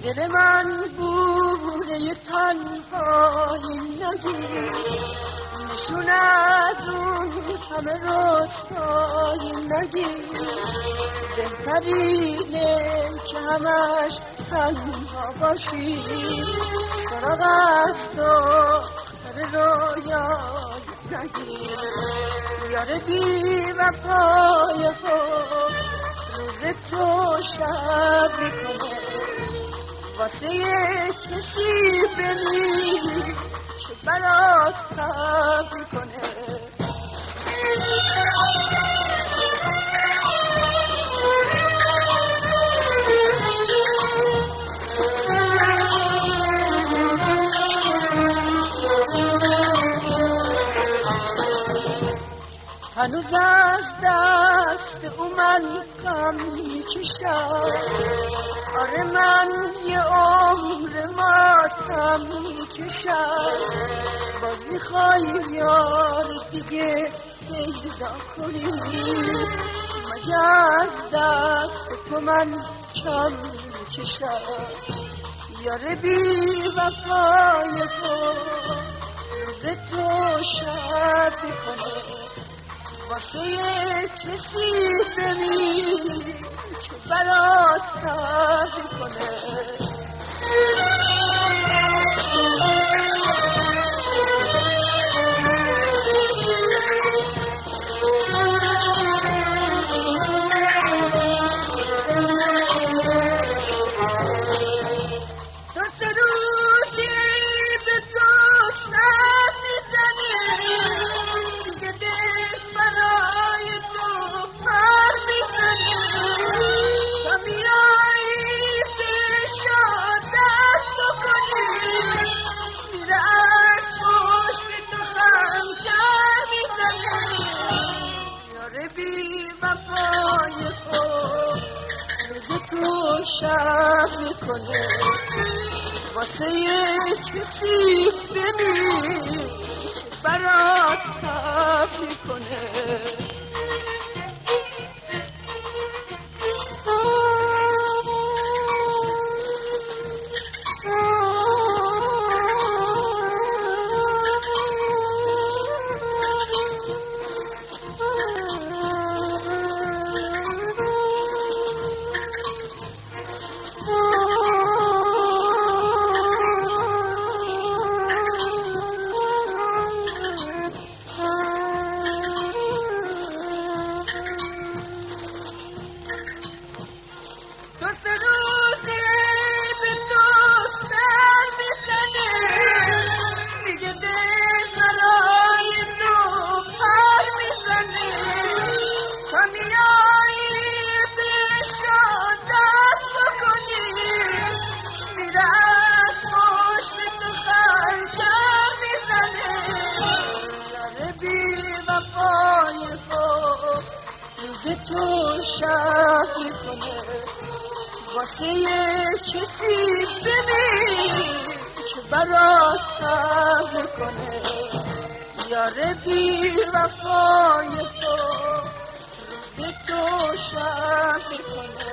دل من بوره تنهایی نگیر، نشون از اون همه رسوایی نگیر. بهترینه که همش تنها باشی، سراغ از دختر رویایی نگیر. یار بی وفای خود روز تو شب میکنه، واسه کسی بمیری که برات تب میکنه. هنوز از دست او من غم میکشم، آره من یه عمر ماتم میکشم. باز میخوای یار دیگه پیدا کنی، مگه از دست تو من کم میکشم. یار بی وفای خود روز تو شب میکنه، واسه کسی بمیری که برات تب میکنه. شب میکنه، واسه کسی بمیری که برات تب میکنه. تو شب میکنه، واسه کسی بمیری که برات تب میکنه. یار بی وفای تو روز تو شب میکنه،